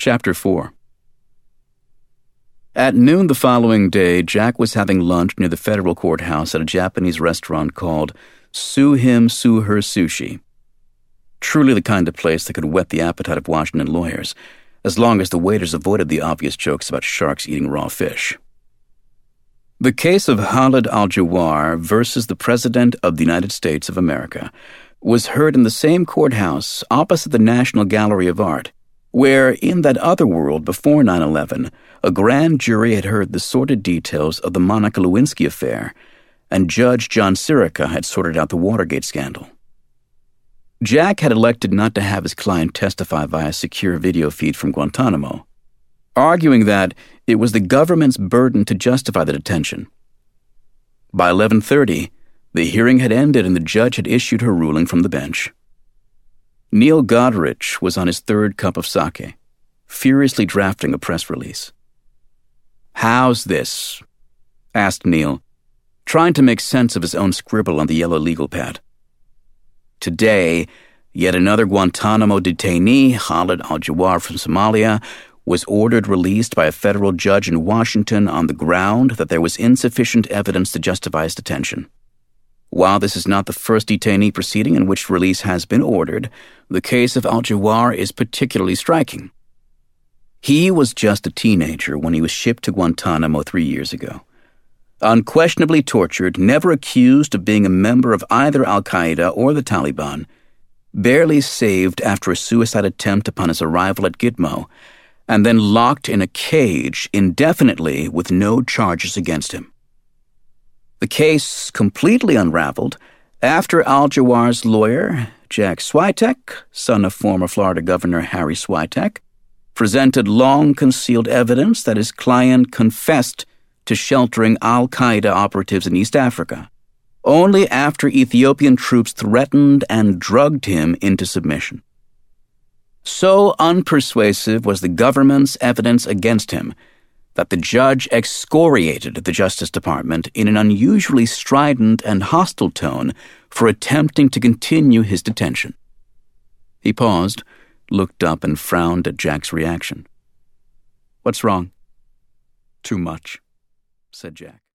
Chapter 4. At noon the following day, Jack was having lunch near the federal courthouse at a Japanese restaurant called Sue Him Sue Her Sushi. Truly the kind of place that could whet the appetite of Washington lawyers, as long as the waiters avoided the obvious jokes about sharks eating raw fish. The case of Khalid al-Jawar versus the President of the United States of America was heard in the same courthouse opposite the National Gallery of Art, where, in that other world before 9/11, a grand jury had heard the sordid details of the Monica Lewinsky affair, and Judge John Sirica had sorted out the Watergate scandal. Jack had elected not to have his client testify via secure video feed from Guantanamo, arguing that it was the government's burden to justify the detention. By 11:30, the hearing had ended and the judge had issued her ruling from the bench. Neil Goderich was on his third cup of sake, furiously drafting a press release. "How's this?" asked Neil, trying to make sense of his own scribble on the yellow legal pad. Today, yet another Guantanamo detainee, Khalid al-Jawar from Somalia, was ordered released by a federal judge in Washington on the ground that there was insufficient evidence to justify his detention. While this is not the first detainee proceeding in which release has been ordered, the case of al-Jawar is particularly striking. He was just a teenager when he was shipped to Guantanamo 3 years ago. Unquestionably tortured, never accused of being a member of either al-Qaeda or the Taliban, barely saved after a suicide attempt upon his arrival at Gitmo, and then locked in a cage indefinitely with no charges against him. The case completely unraveled after al-Jawar's lawyer, Jack Switek, son of former Florida Governor Harry Switek, presented long-concealed evidence that his client confessed to sheltering al-Qaeda operatives in East Africa, only after Ethiopian troops threatened and drugged him into submission. So unpersuasive was the government's evidence against him that the judge excoriated the Justice Department in an unusually strident and hostile tone for attempting to continue his detention. He paused, looked up, and frowned at Jack's reaction. "What's wrong?" "Too much," said Jack.